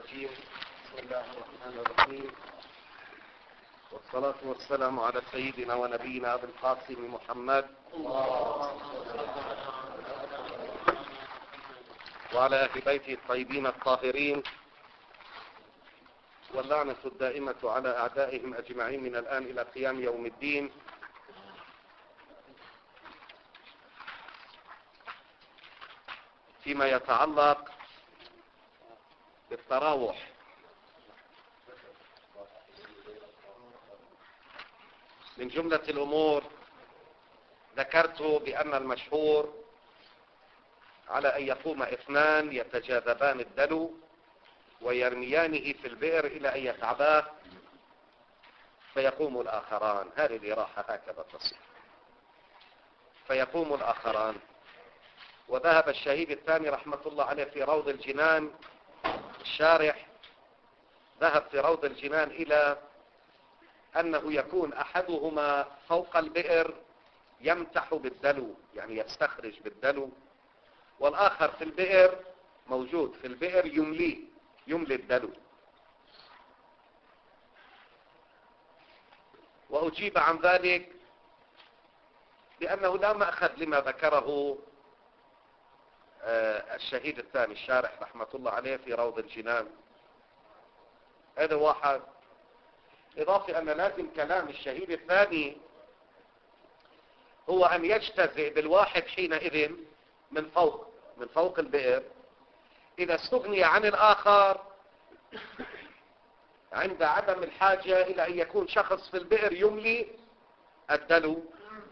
الرجيم. بسم الله الرحمن الرحيم، والصلاة والسلام على سيدنا ونبينا أبي القاسم محمد وعلى أهل بيته الطيبين الطاهرين، واللعنة الدائمة على أعدائهم أجمعين من الآن إلى قيام يوم الدين. فيما يتعلق بالتراوح، من جملة الأمور ذكرت بأن المشهور على أن يقوم اثنان يتجاذبان الدلو ويرميانه في البئر إلى أن يتعباه فيقوم الآخران. هذه الإراحة هكذا تصير، فيقوم الآخران. وذهب الشهيد الثاني رحمة الله عليه في روض الجنان، الشارح ذهب في روض الجنان إلى أنه يكون أحدهما فوق البئر يمتح بالدلو، يعني يستخرج بالدلو، والآخر في البئر موجود في البئر يملي الدلو. وأجيب عن ذلك بأنه لا مأخذ لما ذكره الشهيد الثاني الشارح رحمة الله عليه في روض الجنان. هذا واحد. إضافة أن لازم كلام الشهيد الثاني هو أن يجتزئ بالواحد حينئذ من فوق البئر إذا استغني عن الآخر عند عدم الحاجة إلى أن يكون شخص في البئر يملي الدلو.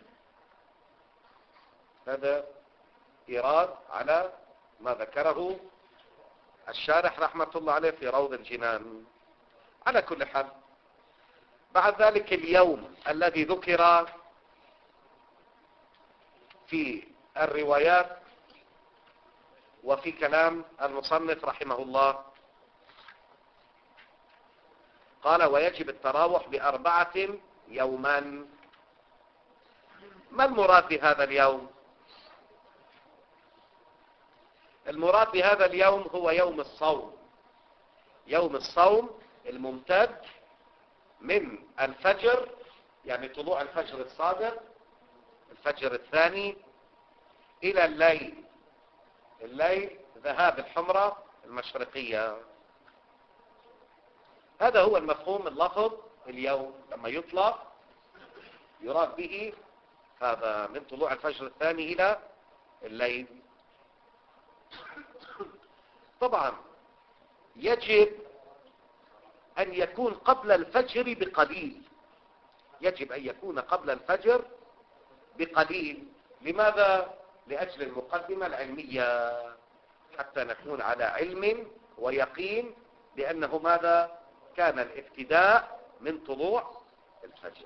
هذا إيراد على ما ذكره الشارح رحمة الله عليه في روض الجنان. على كل حال، بعد ذلك اليوم الذي ذكر في الروايات وفي كلام المصنف رحمه الله، قال ويجب التراوح ب4 يوما. ما المراد بهذا اليوم؟ المراد بهذا اليوم هو يوم الصوم، يوم الصوم الممتد من الفجر، يعني طلوع الفجر الصادق الفجر الثاني إلى الليل ذهاب الحمرة المشرقية. هذا هو المفهوم اللفظ اليوم لما يطلق، يراد به هذا من طلوع الفجر الثاني إلى الليل. طبعا يجب أن يكون قبل الفجر بقليل، يجب أن يكون قبل الفجر بقليل. لماذا؟ لأجل المقدمة العلمية، حتى نكون على علم ويقين بأنه ماذا؟ كان الابتداء من طلوع الفجر.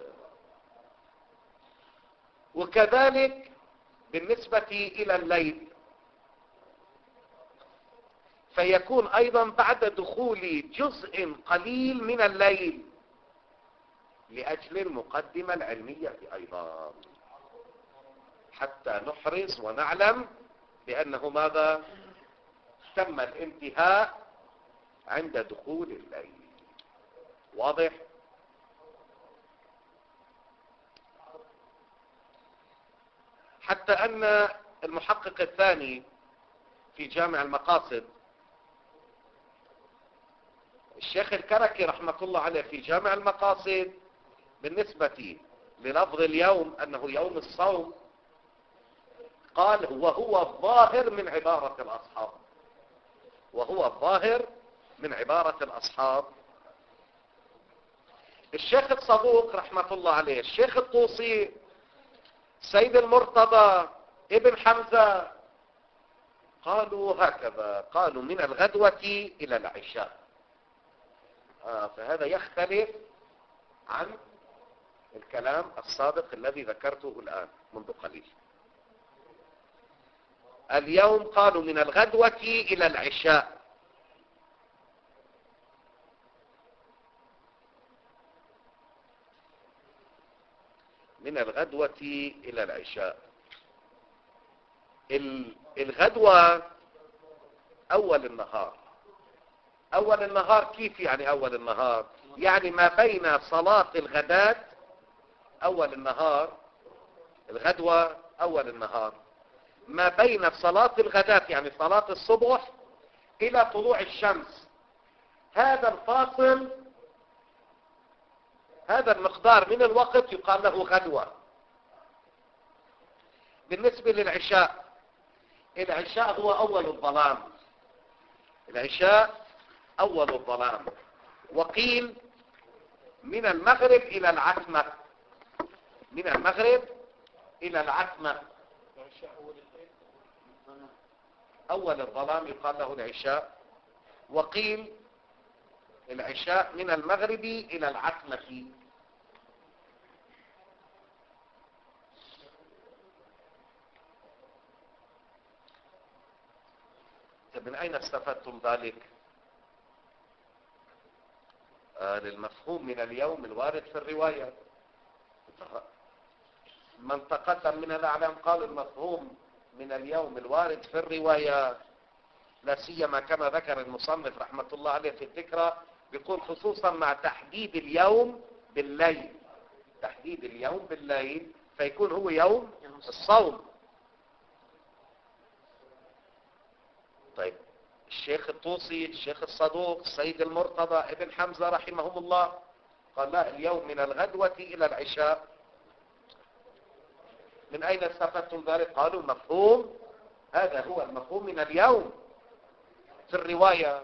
وكذلك بالنسبة إلى الليل فيكون أيضا بعد دخول جزء قليل من الليل لأجل المقدمة العلمية أيضا، حتى نحرص ونعلم بأنه ماذا؟ تم الانتهاء عند دخول الليل. واضح؟ حتى أن المحقق الثاني في جامع المقاصد الشيخ الكركي رحمة الله عليه في جامع المقاصد بالنسبة للفظ اليوم أنه يوم الصوم قال وهو الظاهر من عبارة الأصحاب، وهو الظاهر من عبارة الأصحاب. الشيخ الصدوق رحمة الله عليه، الشيخ الطوسي، سيد المرتضى، ابن حمزة، قالوا هكذا، قالوا من الغدوة إلى العشاء. فهذا يختلف عن الكلام السابق الذي ذكرته الآن منذ قليل. اليوم قالوا من الغدوة إلى العشاء. من الغدوة إلى العشاء. الغدوة أول النهار، اول النهار كيف يعني اول النهار؟ يعني ما بين صلاة الغداة، اول النهار، الغدوة اول النهار، ما بين صلاة الغداة يعني صلاة الصبح الى طلوع الشمس، هذا الفاصل، هذا المقدار من الوقت يقال له غدوة. بالنسبة للعشاء، العشاء هو اول الظلام، العشاء اول الظلام. وقيل من المغرب الى العتمة، من المغرب الى العتمة، اول الظلام يقال له العشاء. وقيل العشاء من المغرب الى العتمة. من اين استفدتم ذلك؟ للمفهوم من اليوم الوارد في الرواية. من تقدم من الاعلام قال المفهوم من اليوم الوارد في الرواية، لا سيما كما ذكر المصنف رحمة الله عليه في الذكرى، بيقول خصوصا مع تحديد اليوم بالليل، تحديد اليوم بالليل فيكون هو يوم الصوم. طيب الشيخ الطوسي، الشيخ الصدوق، السيد المرتضى، ابن حمزة رحمهم الله قال لا، اليوم من الغدوة إلى العشاء. من أين استفدتم ذلك؟ قالوا المفهوم، هذا هو المفهوم من اليوم في الرواية.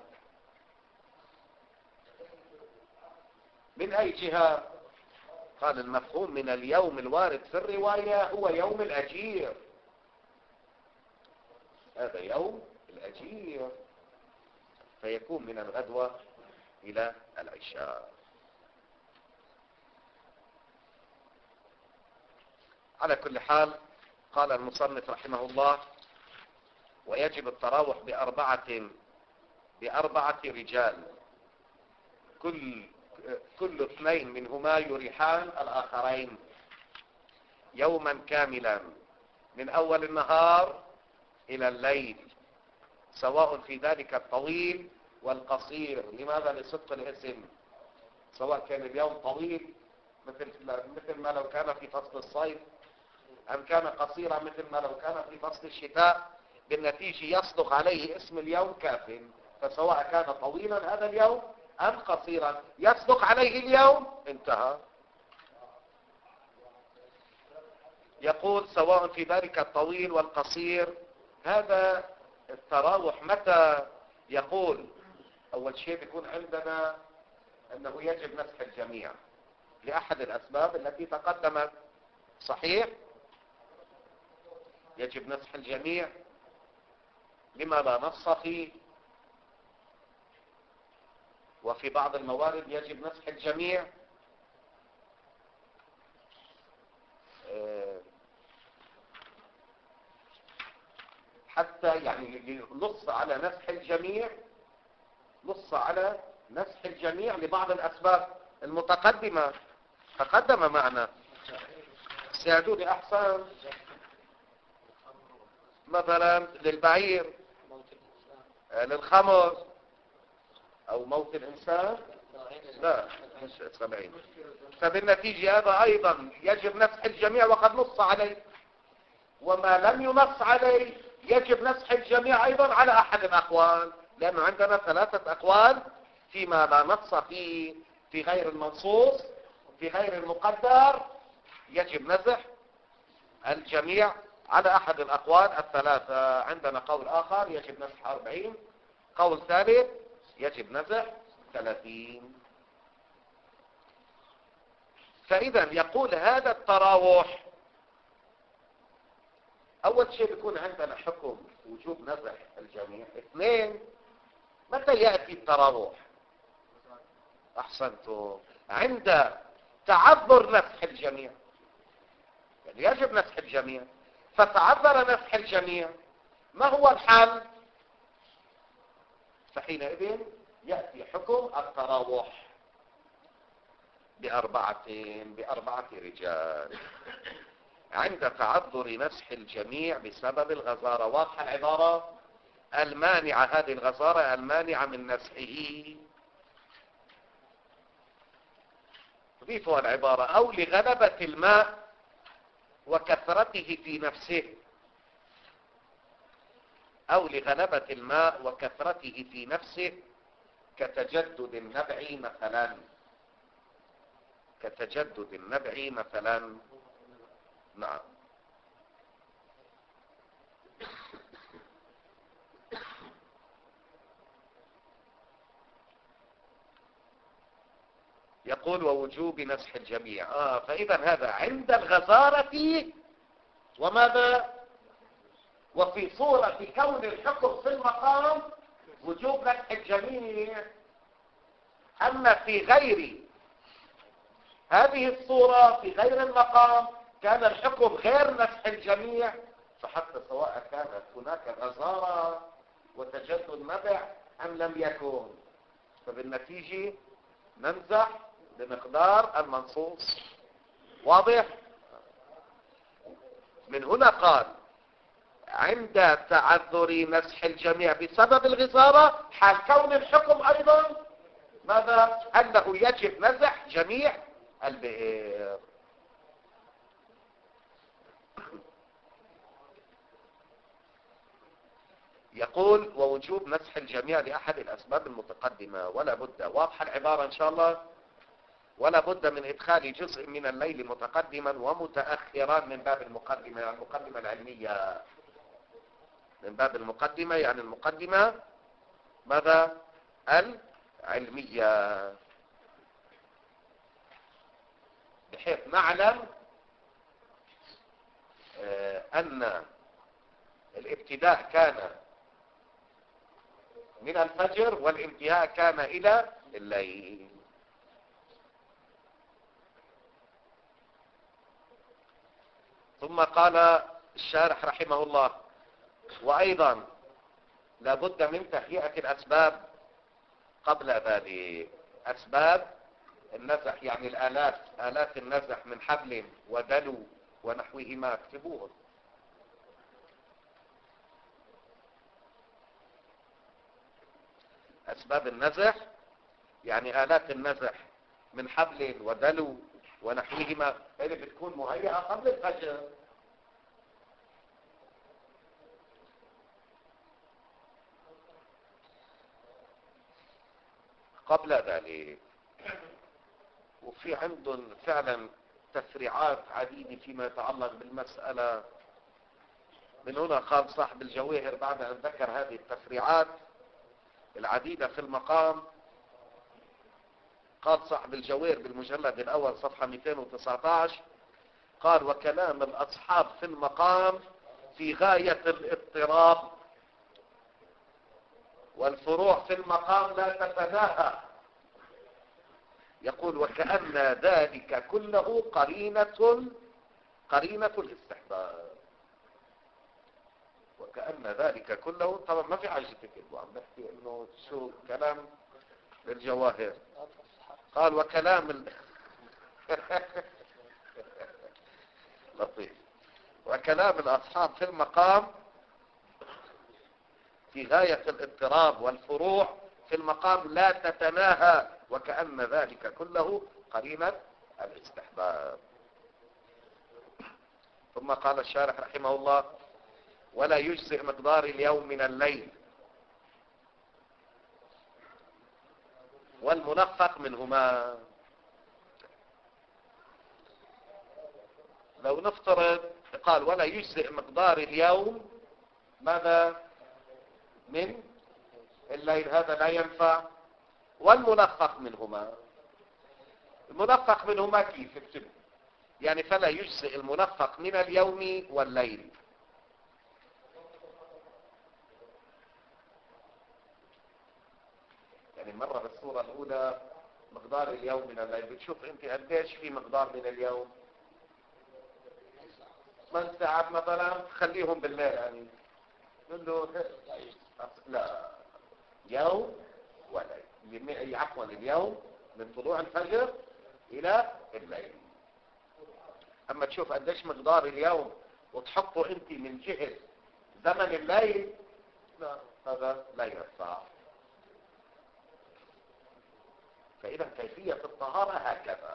من أي جهة؟ قال المفهوم من اليوم الوارد في الرواية هو يوم الأجير، هذا يوم الأجير، فيكون من الغدوة إلى العشاء. على كل حال قال المصنف رحمه الله ويجب التراوح بأربعة رجال، كل اثنين منهما يريحان الآخرين يوما كاملا من أول النهار إلى الليل، سواء في ذلك الطويل والقصير. لماذا؟ لصدق الاسم، سواء كان اليوم طويل مثل ما لو كان في فصل الصيف، أم كان قصيرا مثل ما لو كان في فصل الشتاء، بالنتيجة يصدق عليه اسم اليوم كاف. فسواء كان طويلا هذا اليوم أم قصيرا يصدق عليه اليوم، انتهى. يقول سواء في ذلك الطويل والقصير. هذا التراوح متى؟ يقول أول شيء بيكون عندنا أنه يجب مسح الجميع لأحد الأسباب التي تقدمت، صحيح؟ يجب مسح الجميع لما لا نص فيه، وفي بعض الموارد يجب مسح الجميع حتى يعني نص على مسح الجميع، نص على مسح الجميع لبعض الأسباب المتقدمة تقدم معنا. سيادوني أحسن، مثلا للبعير، للخمر، أو موت الإنسان، لا مش 70. فبالنتيجة هذا أيضا يجب مسح الجميع وقد نص عليه، وما لم ينص عليه يجب مسح الجميع أيضا على أحد الأقوال، لأنه عندنا 3 أقوال فيما لا نص فيه، في غير المنصوص، في غير المقدر يجب مسح الجميع على أحد الأقوال 3. عندنا قول آخر يجب مسح 40، قول ثالث يجب مسح 30. فإذا يقول هذا التراوح أول شيء بيكون عندنا حكم وجوب مسح الجميع. 2، متى يأتي التراوح؟ أحسنتم، عند تعذر مسح الجميع، يعني يجب مسح الجميع فتعذر مسح الجميع، ما هو الحل؟ فحينئذ يأتي حكم التراوح بأربعة رجال عند تعذر مسح الجميع بسبب الغزارة. واضحة العبارة؟ المانعة، هذه الغزارة المانعة من نزحه. ضيفوا العبارة أو لغلبة الماء وكثرته في نفسه، أو لغلبة الماء وكثرته في نفسه كتجدد النبع مثلا، كتجدد النبع مثلا. نعم. يقول ووجوب مسح الجميع. فإذا هذا عند الغزارة وماذا؟ وفي صورة كون الحكم في المقام وجوب مسح الجميع. أما في غير هذه الصورة، في غير المقام، كان الحكم غير مسح الجميع، فحتى سواء كانت هناك غزارة وتجدد نبع أم لم يكن، فبالنتيجة نمزح بمقدار المنصوص. واضح؟ من هنا قال عند تعذر مسح الجميع بسبب الغزارة، حال كون الحكم أيضا ماذا؟ أنه يجب مسح جميع البئر. يقول ووجوب مسح الجميع لأحد الأسباب المتقدمة ولا بد. واضحة العبارة إن شاء الله؟ ولا بد من إدخال جزء من الليل متقدما ومتأخرا من باب المقدمة، يعني المقدمة العلمية، من باب المقدمة يعني المقدمة ماذا؟ العلمية، بحيث نعلم أن الابتداء كان من الفجر والانتهاء كان إلى الليل. ثم قال الشارح رحمه الله وأيضا لابد من تهيئة الأسباب قبل ذلك. أسباب النزح يعني آلات النزح من حبل ودلو ونحوهما، اكتبوهم. أسباب النزح يعني آلات النزح من حبل ودلو ونحوهما، اللي بتكون مهيئة قبل الفجر. قبل ذلك. وفي عندهم فعلا تفريعات عديدة فيما يتعلق بالمسألة. من هنا قال صاحب الجواهر بعد أن ذكر هذه التفريعات العديدة في المقام، قال صاحب الجواهر بالمجلد الأول صفحة 219 قال وكلام الأصحاب في المقام في غاية الاضطراب، والفروع في المقام لا تتناهى. يقول وكأن ذلك كله قرينة الاستحباب. وكأن ذلك كله، طبعا ما في حاجة تكتبوا، عم بحكي انه شو كلام الجواهر. قال وكلام لطيف. وكلام الأصحاب في المقام في غاية الاضطراب، والفروع في المقام لا تتناهى، وكأن ذلك كله قرينة الاستحباب. ثم قال الشارح رحمه الله ولا يجزئ مقدار اليوم من الليل والمنفق منهما. لو نفترض قال ولا يجزئ مقدار اليوم ماذا؟ من الليل، هذا لا ينفع. والمنفق منهما، المنفق منهما كيف اكتب؟ يعني فلا يجزئ المنفق من اليوم والليل. يعني مرة بالصورة الأولى مقدار اليوم من الليل، بتشوف انت قديش في مقدار من اليوم؟ 8 ساعات مثلا، خليهم بالليل يعني. نقول له لا، يوم وليل، عفوا اليوم من طلوع الفجر إلى الليل. أما تشوف قديش مقدار اليوم وتحطه أنت من جهة زمن الليل، لا، هذا لا ينفع. فإذا كيفية الطهارة هكذا.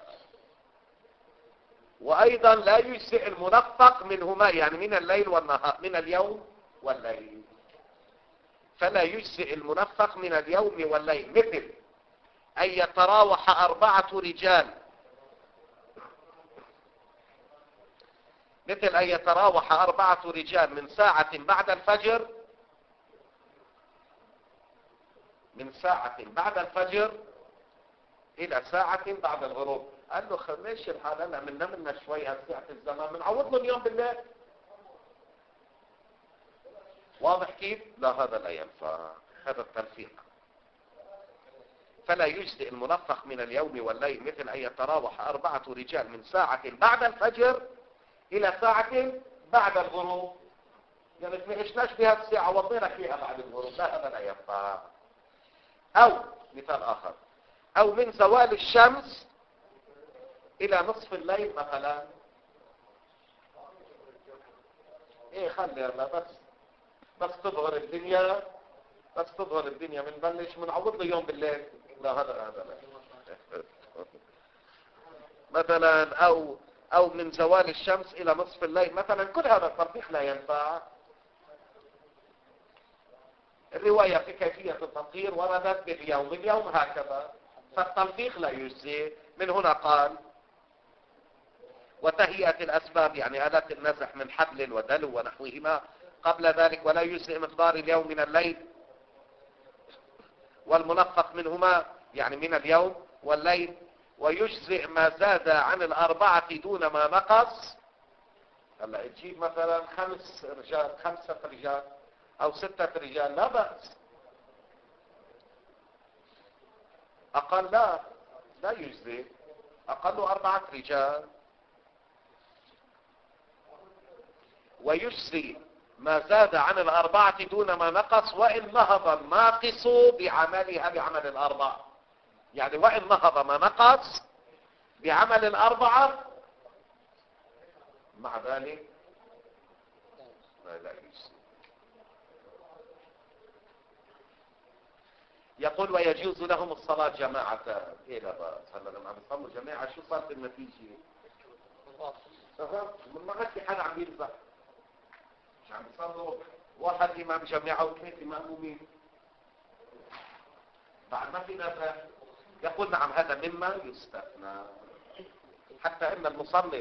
وأيضا لا يجزئ المنفق منهما، يعني من الليل والنهار، من اليوم والليل. فلا يجزئ المنفق من اليوم والليل، مثل أن يتراوح 4 رجال، مثل أن يتراوح 4 رجال من ساعة بعد الفجر، من ساعة بعد الفجر إلى ساعة بعد الغروب. قال له خليش الحال، أنا منا شوي هالساعة الزمان بنعوض له اليوم بالليل. واضح كيف؟ لا، هذا لا ينفع، هذا التلفيق. فلا يجزئ المنفق من اليوم والليل، مثل أن يتراوح 4 رجال من ساعة بعد الفجر إلى ساعة بعد الغروب. يعني ما عشناش بهذه الساعة وضينا فيها بعد الغروب، لا، هذا لا ينفع. أو مثال آخر، أو من زوال الشمس إلى نصف الليل مثلا. إيه خلي الله بس تظهر الدنيا، بس تظهر الدنيا بنبلش بنعوض له يوم بالليل. لا، هذا لا. مثلا أو من زوال الشمس إلى نصف الليل مثلا، كل هذا التطبيق لا ينفع. الرواية في كيفية التطهير وردت باليوم هكذا، فالتلفيق لا يجزي. من هنا قال وتهيئة الأسباب، يعني آلات النزح من حبل ودلو ونحوهما قبل ذلك، ولا يجزئ مقدار اليوم من الليل، والمنفق منهما يعني من اليوم والليل، ويجزئ ما زاد عن 4 دون ما نقص. هلا تجيب مثلا 5 رجال أو 6 رجال، لا بأس. أقل لا يجزئ، أقل 4 رجال. ويجزي ما زاد عن 4 دون ما نقص، وإن نهض الناقص بعملها بعمل 4. يعني وإن نهض ما نقص بعمل 4 مع ذلك لا يجزي. يقول ويجوز لهم الصلاة جماعة. ايه لا بأس. هلا لما عم يصلوا جماعة شو صارت النتيجة؟ ما عاد في حدا عم يرزق، مش عم يصلوا واحد إمام جماعة و2 مأمومين، بعد ما في نزع. يقول نعم هذا مما يستثنى، حتى ان المصنف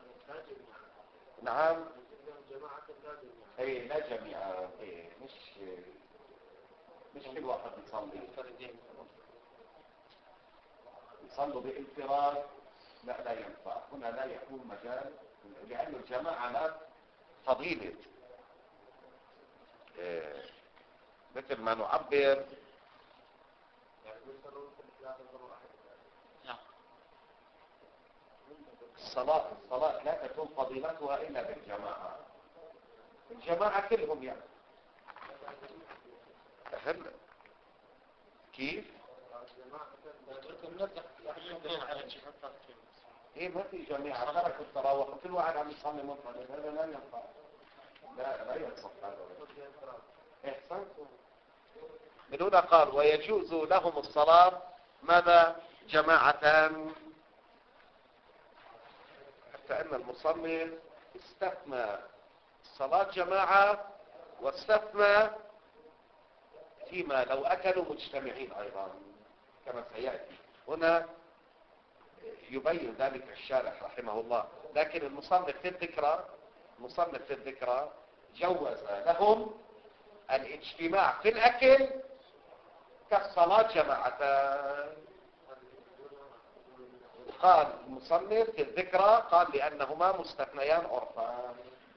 نعم ايه لا جميعا، ايه مش كل واحد يصلوا بانفراد، لا ينفع. هنا لا يكون مجال، لأن الجماعة لا فضيلة. إيه مثل ما نعبر الصلاة لا تكون فضيلتها إلا بالجماعة. الجماعة كلهم يعني هل كيف؟ ايه ما في جماعة، تركوا التراوح وكل واحد عم يصلي منفرد، هذا لا ينفع. لا ينصح هذا. احسن. من هنا قال ويجوز لهم الصلاة ماذا؟ جماعتان. حتى ان المصنف استثنى الصلاة جماعة، واستثنى فيما لو اكلوا مجتمعين ايضا كما سيأتي. هنا يبين ذلك الشارح رحمه الله، لكن المصنف في الذكرى جوز لهم الاجتماع في الاكل كالصلاة جماعتان. قال المصنف في الذكرى قال لأنهما مستثنيان عرفان.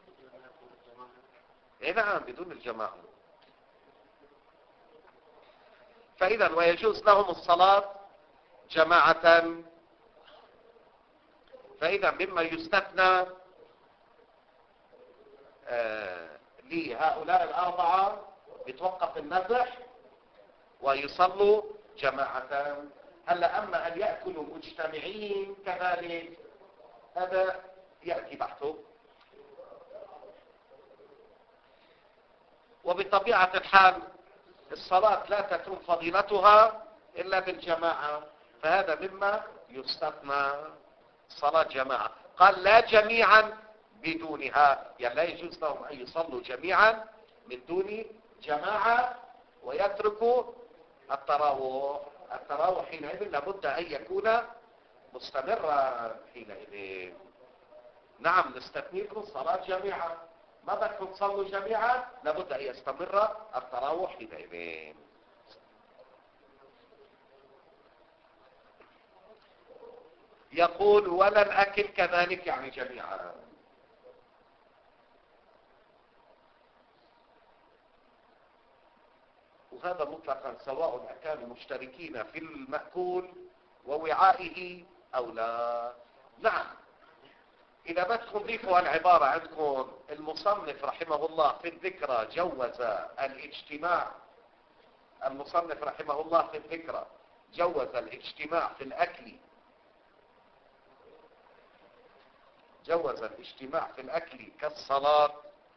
نعم بدون الجماعة. فإذا ويجوز لهم الصلاة جماعة. فإذا مما يستثنى لهؤلاء 4 يتوقف النزح ويصلوا جماعة. هلا أما أن يأكلوا مجتمعين كذلك هذا يأتي بحثه. وبطبيعة الحال الصلاة لا تتم فضيلتها إلا بالجماعة، فهذا مما يستثنى صلاة جماعة. قال لا جميعا بدونها، يعني لا يجوز لهم أن يصلوا جميعا من دون جماعة ويتركوا التراوح. التراوح حينئذ لابد أن يكون مستمرا حينئذ. نعم نستثنيكم صلاة جماعة، ما بدكم تصلوا جميعا لابد أن يستمر التراوح حينئذ. يقول ولا الأكل كذلك يعني جميعا. وهذا مطلقا سواء كانوا مشتركين في المأكول ووعائه أو لا. نعم إذا بدكم ضيفوا العبارة عندكم المصنف رحمه الله في الذكرى جوز الاجتماع. المصنف رحمه الله في الذكرى جوز الاجتماع في الأكل، جوز الاجتماع في الأكل كالصلاة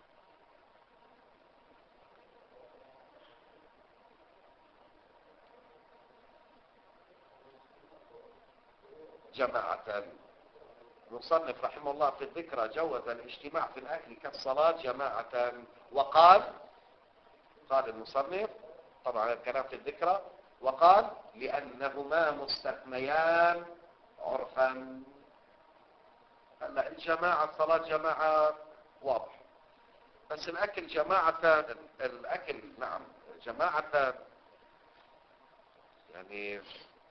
جماعة. المصنف رحمه الله في الذكرى جوز الاجتماع في الأكل كالصلاة جماعة. وقال، قال المصنف طبعا الكلام في الذكرى، وقال لأنهما مستثنيان عرفا. هلا الجماعة صلاة جماعة واضح، بس الأكل جماعة، الأكل نعم جماعة يعني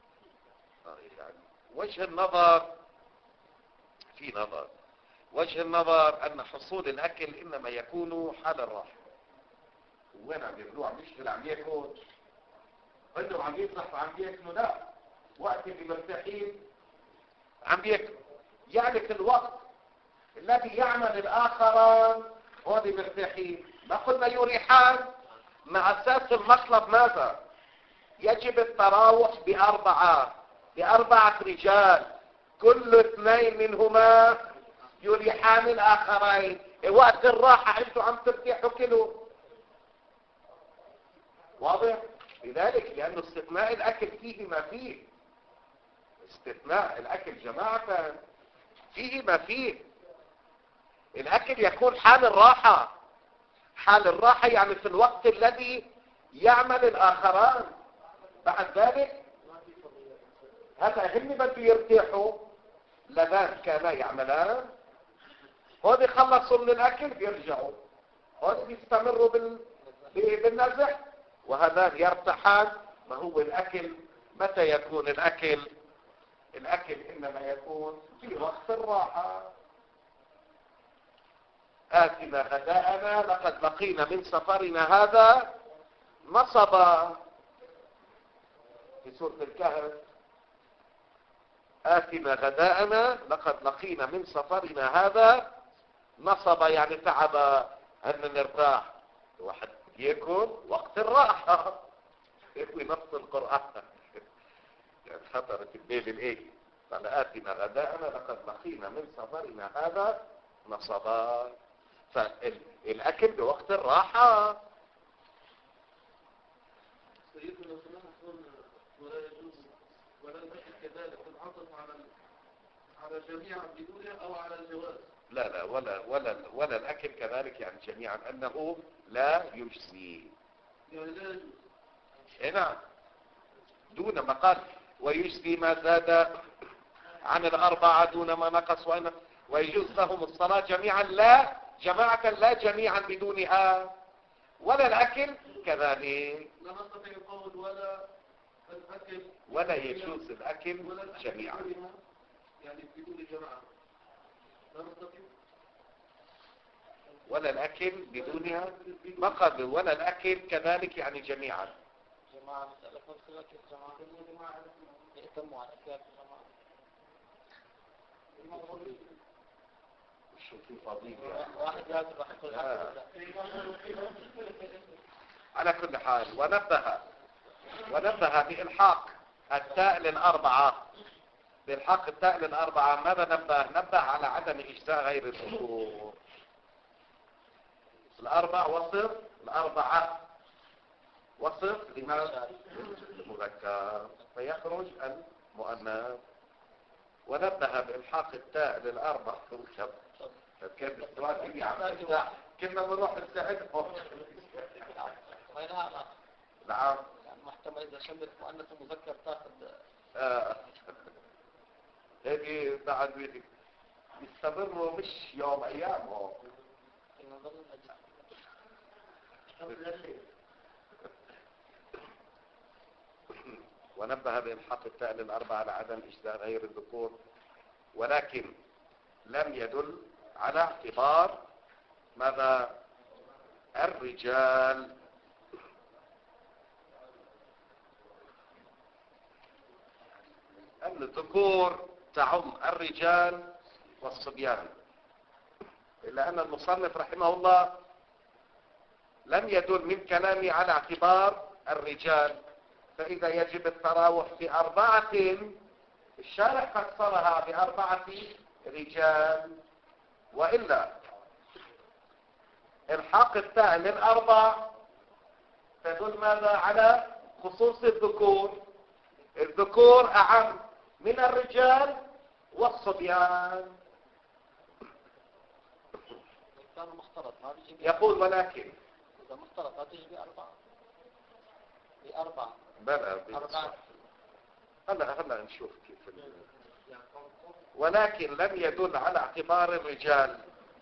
وجه النظر في نظر. وجه النظر أن حصول الأكل إنما يكون حال الراحة. وين عم يبلوع؟ مش عم ياكل انه عم يصح وعم ياكلوا، لا، وقت اللي مرتاحين عم ياكلوا. يعني في الوقت الذي يعمل الآخران هذي مرتاحين. ما قلنا يريحان؟ مع أساس المطلب ماذا؟ يجب التراوح بأربعة رجال، كل اثنين منهما يريحان الآخرين. وقت الراحة انتوا عم ترتاحوا كله. واضح؟ لذلك لأنه استثناء الأكل فيه ما فيه. استثناء الأكل جماعة فيه ما فيه. الأكل يكون حال الراحة. حال الراحة يعني في الوقت الذي يعمل الآخران. بعد ذلك هذا هن بده يرتاحوا، لذان كانا يعملان، هودي خلصوا من الأكل بيرجعوا، هودي بيستمروا بالنزح، وهذان يرتاحان. ما هو الأكل متى يكون الأكل؟ الأكل إنما يكون في وقت الراحة. آتنا غداءنا لقد لقينا من سفرنا هذا نصبا، في سورة الكهف. آتنا غداءنا لقد لقينا من سفرنا هذا نصبا، يعني تعب أن نرتاح. واحد ياكل وقت الراحة، يكوي نص القرآن يعني خطرت الليل الإيه. قال آتنا غداءنا لقد لقينا من سفرنا هذا نصبا. فالأكل بوقت الراحة. سيدنا ولا يجوز ولا الأكل كذلك العطف على جميع بدونها أو على الجواز. لا لا ولا الأكل كذلك يعني جميعا أنه لا يجزي. يعني لا يجوز. نعم دون ما قال ويجزي ما زاد عن الأربعة دون ما نقص، ويجوز لهم الصلاة جميعا لا جماعة لا جميعا بدونها. ولا الأكل كذلك. لا نستطيع القول ولا الأكل ولا يجوز الأكل جميعا. يعني بدون جماعة لا نستطيع. ولا الأكل بدونها ما قبل ولا الأكل كذلك يعني جميعا. جماعة مسألة خلق الجماعة يهتموا على أكل الجماعة. شو في فضيلة واحد لازم راح يقول على كل حال. ونبه بإلحاق التاء للأربعة. بإلحاق التاء للأربعة ماذا نبه على عدم إجزاء غير الذكور. الأربع وصف الأربعة وصف لماذا؟ المذكر فيخرج المؤنث. ونبه بإلحاق التاء للأربع توجب. كيف السؤال كنا بنروح نساعدهم. وينها نعم. يعني محتمل إذا شملت مؤنث ومذكر تاخذ. هذه بعد يستمروا مش يوم أيام. ونبه بإلحاق التاء للأربعة على عدم إجزاء غير الذكور، ولكن لم يدل على اعتبار ماذا؟ الرجال. أن الذكور تعم الرجال والصبيان، إلا أن المصنف رحمه الله لم يدل من كلامي على اعتبار الرجال، فإذا يجب التراوح بأربعة، الشارح فسرها بأربعة رجال. وإلا الحاق التاء للأربع تدل ماذا؟ على خصوص الذكور. الذكور أعم من الرجال والصبيان. كان مختلط يقول ولكن إذا مختلط هتيجي بأربعة بلى أربعة. هلا نشوف كيف ولكن لم يدل على اعتبار الرجال.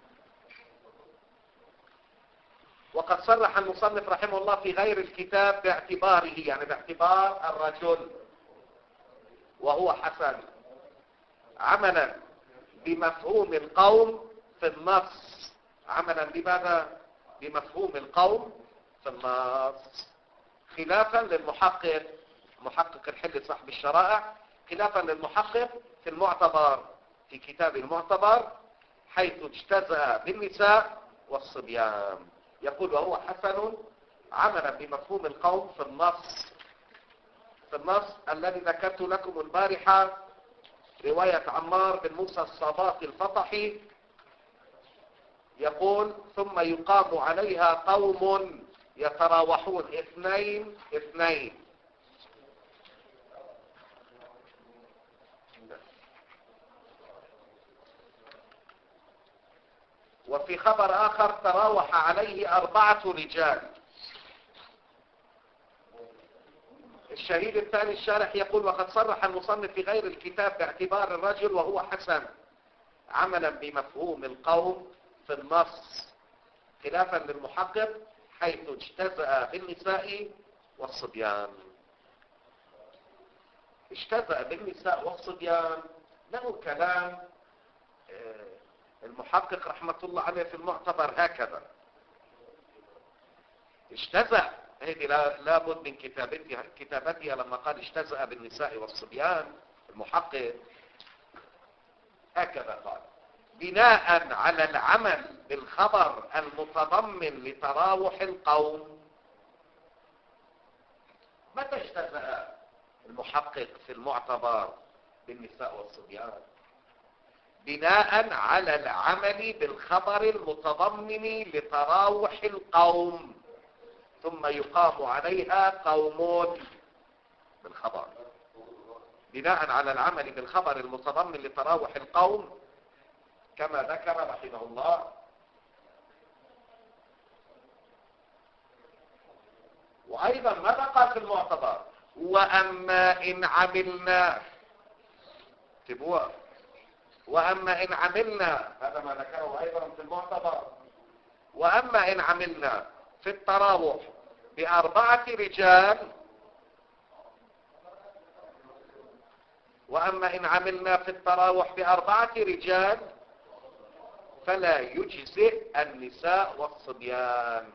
وقد صرح المصنف رحمه الله في غير الكتاب باعتباره، يعني باعتبار الرجل، وهو حسن، عملا بمفهوم القوم في النص. عملا بماذا؟ بمفهوم القوم في النص، خلافا للمحقق، محقق الحل صاحب الشرائع، خلافا للمحقق في المعتبر، في كتاب المعتبر، حيث اجتزأ بالنساء والصبيان. يقول وهو حسن عملا بمفهوم القوم في النص، في النص الذي ذكرت لكم البارحة، رواية عمار بن موسى الصباط الفطحي، يقول ثم يقام عليها قوم يتراوحون 2-2. وفي خبر آخر تراوح عليه 4 رجال. الشهيد الثاني الشارح يقول وقد صرح المصنف في غير الكتاب باعتبار الرجل وهو حسن عملا بمفهوم القوم في النص، خلافا للمحقق حيث اجتزأ بالنساء والصبيان. اجتزأ بالنساء والصبيان له كلام المحقق رحمة الله عليه في المعتبر هكذا. اجتزأ، هذه لابد من كتابتها لما قال اجتزأ بالنساء والصبيان. المحقق هكذا قال بناء على العمل بالخبر المتضمن لتراوح القوم. متى اجتزأ المحقق في المعتبر بالنساء والصبيان؟ بناء على العمل بالخبر المتضمن لتراوح القوم، ثم يقام عليها قوم بالخبر. بناء على العمل بالخبر المتضمن لتراوح القوم كما ذكر رحمه الله. وأيضا ماذا قال في المعتبر؟ وأما إن عملنا، تبوه، وأما إن عملنا، هذا ما ذكره أيضا في المعتبر، وأما إن عملنا في التراوح ب4 رجال، وأما إن عملنا في التراوح ب4 رجال فلا يجزئ النساء والصبيان.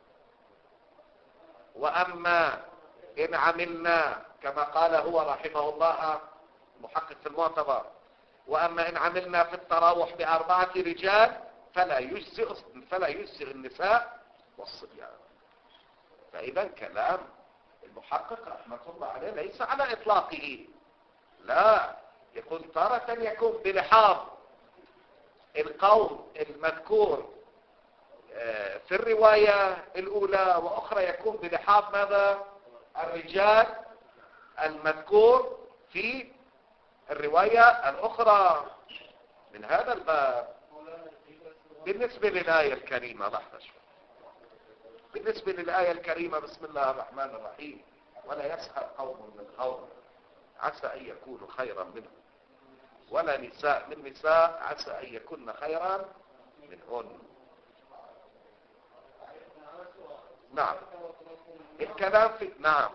وأما إن عملنا كما قال هو رحمه الله محقق في المعتبر، وأما إن عملنا في التراوح ب4 رجال فلا يجزئ النساء والصبيان. فإذا كلام المحقق رحمة الله عليه ليس على إطلاقه، لا، يكون تارة يكون بلحاظ القوم المذكور في الرواية الأولى، وأخرى يكون بلحاظ ماذا؟ الرجال المذكور في الرواية الأخرى من هذا الباب. بالنسبة للآية الكريمة لحظة شوي. بالنسبة للآية الكريمة بسم الله الرحمن الرحيم ولا يسخر قوم من قوم عسى أن يكونوا خيرا منهم ولا نساء من نساء عسى أن يكون خيرا منهن. نعم الكلام في نعم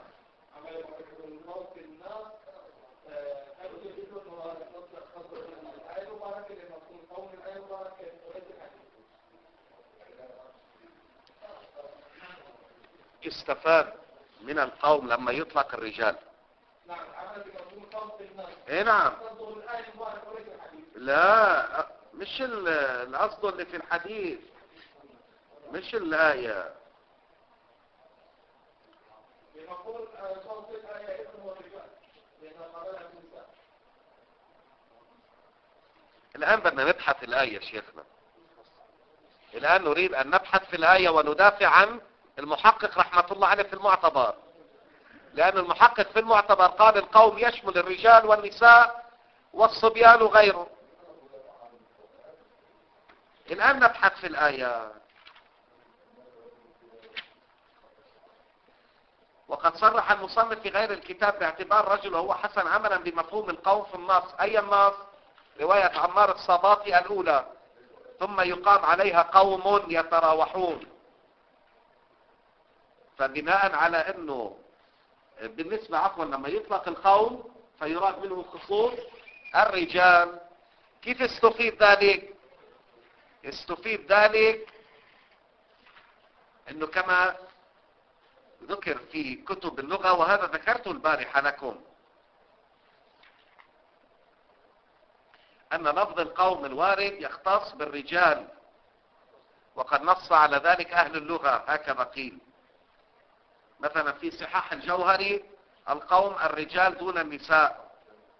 يستفاد من القوم لما يطلق الرجال. ايه نعم لا مش القصد اللي في الحديث مش الآية. الآن بدنا نبحث الآية شيخنا. الآن نريد أن نبحث في الآية وندافع عن المحقق رحمة الله عليه في المعتبر، لأن المحقق في المعتبر قال القوم يشمل الرجال والنساء والصبيان وغيره. الآن نبحث في الآية. وقد صرح المصنف في غير الكتاب باعتبار رجل هو حسن عملا بمفهوم القوم في النص. أي النص؟ رواية عمار الصباطي الأولى ثم يقام عليها قوم يتراوحون. فبناء على أنه بالنسبة عفوا لما يطلق القوم فيراد منه خصوص الرجال. كيف استفيد ذلك؟ استفيد ذلك أنه كما ذكر في كتب اللغة وهذا ذكرته البارحة لكم أن لفظ القوم الوارد يختص بالرجال، وقد نص على ذلك أهل اللغة هكذا قيل. مثلا في صحاح الجوهري القوم الرجال دون النساء.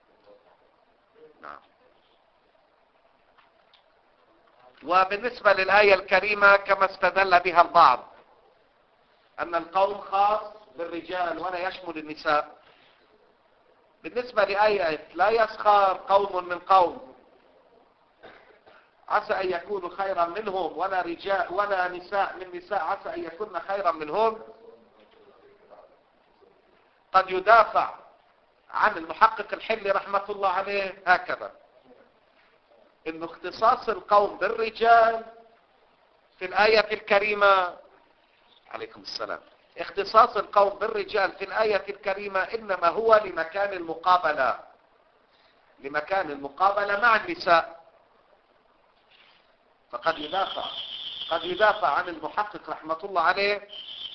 نعم. وبالنسبة للآية الكريمة كما استدل بها البعض أن القوم خاص بالرجال ولا يشمل النساء. بالنسبة لآية لا يسخر قوم من قوم عسى أن يكونوا خيرا منهم ولا رجال ولا نساء من نساء عسى أن يكون خيرا منهم، قد يدافع عن المحقق الحلي رحمة الله عليه هكذا إنه اختصاص القوم بالرجال في الآية الكريمة عليكم السلام اختصاص القوم بالرجال في الآية الكريمة إنما هو لمكان المقابلة مع النساء. فقد يدافع عن المحقق رحمة الله عليه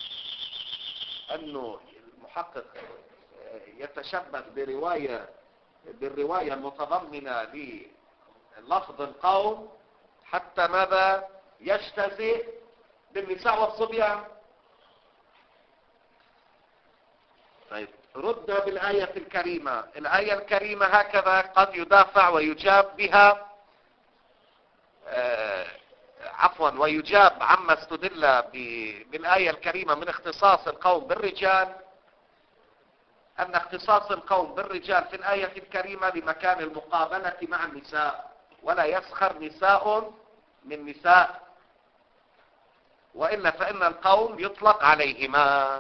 أنه المحقق يتشبه بالرواية المتضمنة للفظ القوم حتى ماذا يجتزئ بالنساء والصبيان. طيب رد بالآية الكريمة. الآية الكريمة هكذا قد يدافع ويجاب بها ويجاب عما استدل بالآية الكريمة من اختصاص القوم بالرجال أن اختصاص القوم بالرجال في الآية الكريمة لمكان المقابلة مع النساء ولا يسخر نساء من نساء، وإلا فإن القوم يطلق عليهما.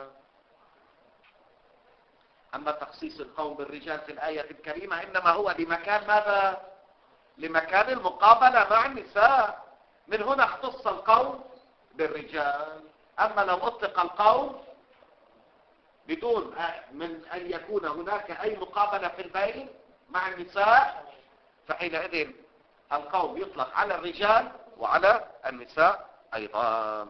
أما تخصيص القوم بالرجال في الآية الكريمة إنما هو لمكان ماذا؟ لمكان المقابلة مع النساء. من هنا اختص القوم بالرجال. أما لو أطلق القوم بدون من أن يكون هناك أي مقابلة في البين مع النساء فحينئذ القوم يطلق على الرجال وعلى النساء أيضا.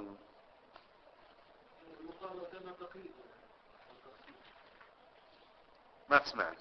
ما سمعت.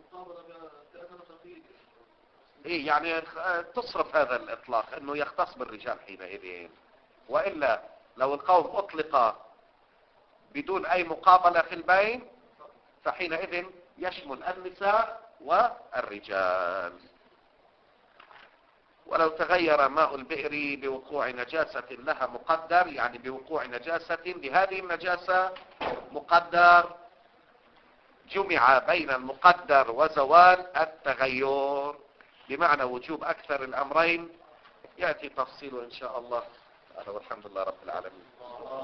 إيه يعني تصرف هذا الإطلاق أنه يختص بالرجال حينئذ، وإلا لو القوم أطلق بدون أي مقابلة في البين فحينئذ يشمل النساء والرجال. ولو تغير ماء البئر بوقوع نجاسة لها مقدر، يعني بوقوع نجاسة لهذه النجاسة مقدر، جمع بين المقدر وزوال التغير بمعنى وجوب أكثر الأمرين، يأتي تفصيله إن شاء الله. والحمد لله رب العالمين.